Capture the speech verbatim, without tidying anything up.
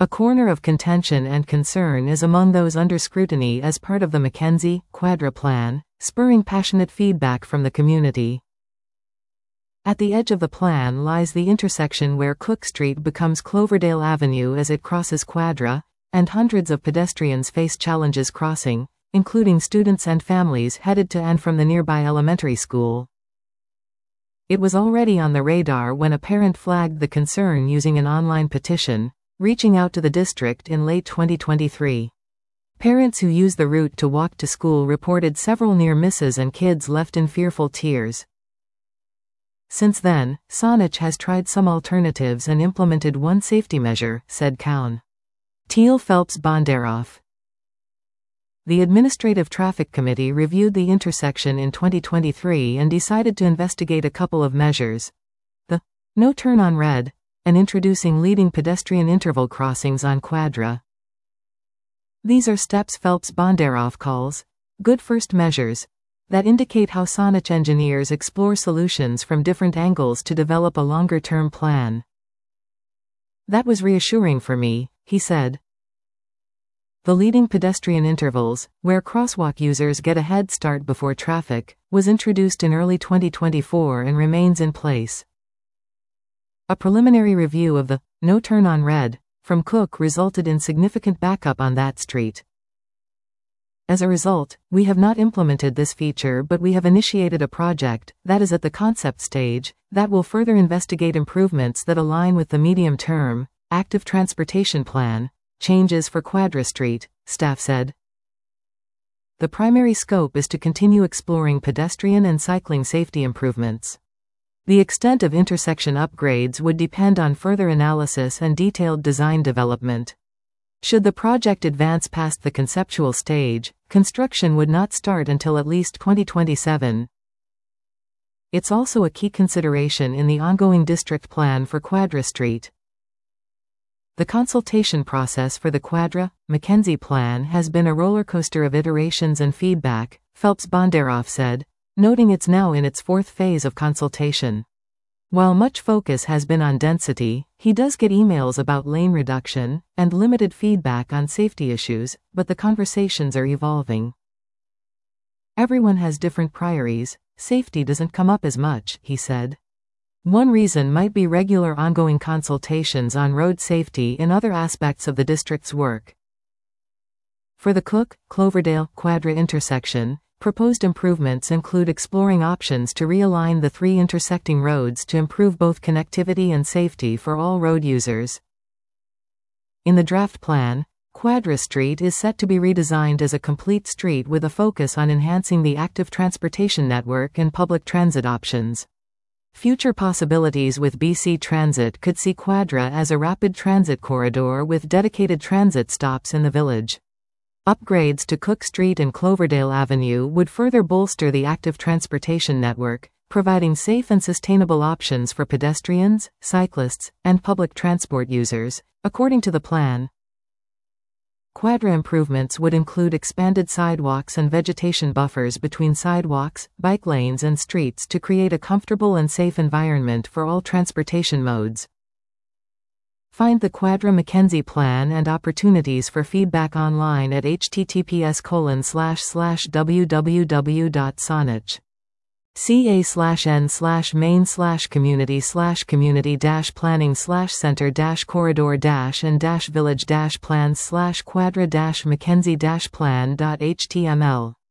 A corner of contention and concern is among those under scrutiny as part of the Mackenzie-Quadra plan, spurring passionate feedback from the community. At the edge of the plan lies the intersection where Cook Street becomes Cloverdale Avenue as it crosses Quadra, and hundreds of pedestrians face challenges crossing, including students and families headed to and from the nearby elementary school. It was already on the radar when a parent flagged the concern using an online petition, reaching out to the district in late twenty twenty-three. Parents who use the route to walk to school reported several near misses and kids left in fearful tears. Since then, Saanich has tried some alternatives and implemented one safety measure, said Cowan. Teal Phelps Bondaroff. The Administrative Traffic Committee reviewed the intersection in twenty twenty-three and decided to investigate a couple of measures. The no turn on red, and introducing leading pedestrian interval crossings on Quadra. These are steps Phelps Bondaroff calls good first measures that indicate how Saanich engineers explore solutions from different angles to develop a longer-term plan. That was reassuring for me, he said. The leading pedestrian intervals, where crosswalk users get a head start before traffic, was introduced in early twenty twenty-four and remains in place. A preliminary review of the no turn on red from Cook resulted in significant backup on that street. As a result, we have not implemented this feature, but we have initiated a project that is at the concept stage that will further investigate improvements that align with the medium-term, active transportation plan changes for Quadra Street, staff said. The primary scope is to continue exploring pedestrian and cycling safety improvements. The extent of intersection upgrades would depend on further analysis and detailed design development. Should the project advance past the conceptual stage, construction would not start until at least twenty twenty-seven. It's also a key consideration in the ongoing district plan for Quadra Street. The consultation process for the Quadra Mackenzie plan has been a rollercoaster of iterations and feedback, Phelps Bondaroff said, noting it's now in its fourth phase of consultation. While much focus has been on density, he does get emails about lane reduction and limited feedback on safety issues, but the conversations are evolving. Everyone has different priorities, safety doesn't come up as much, he said. One reason might be regular ongoing consultations on road safety in other aspects of the district's work. For the Cook, Cloverdale, Quadra intersection, proposed improvements include exploring options to realign the three intersecting roads to improve both connectivity and safety for all road users. In the draft plan, Quadra Street is set to be redesigned as a complete street with a focus on enhancing the active transportation network and public transit options. Future possibilities with B C Transit could see Quadra as a rapid transit corridor with dedicated transit stops in the village. Upgrades to Cook Street and Cloverdale Avenue would further bolster the active transportation network, providing safe and sustainable options for pedestrians, cyclists, and public transport users, according to the plan. Quadra improvements would include expanded sidewalks and vegetation buffers between sidewalks, bike lanes and streets to create a comfortable and safe environment for all transportation modes. Find the Quadra Mackenzie plan and opportunities for feedback online at h t t p s colon slash slash w w w dot saanich ca slash n slash main slash community slash community dash planning slash center dash corridor dash and dash village dash plans slash quadra dash mackenzie dash plan dot h t m l.